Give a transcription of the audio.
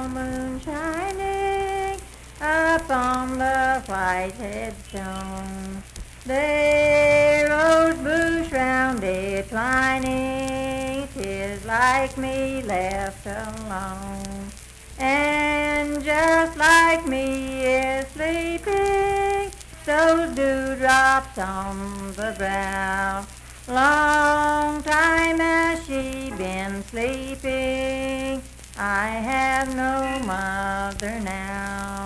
pale moon shining upon the white headstone. The rose bush round it twining, 'tis like me left alone. And just like me is sleeping, those dewdrops on the brow. Long time has she been sleeping, I have no mother now.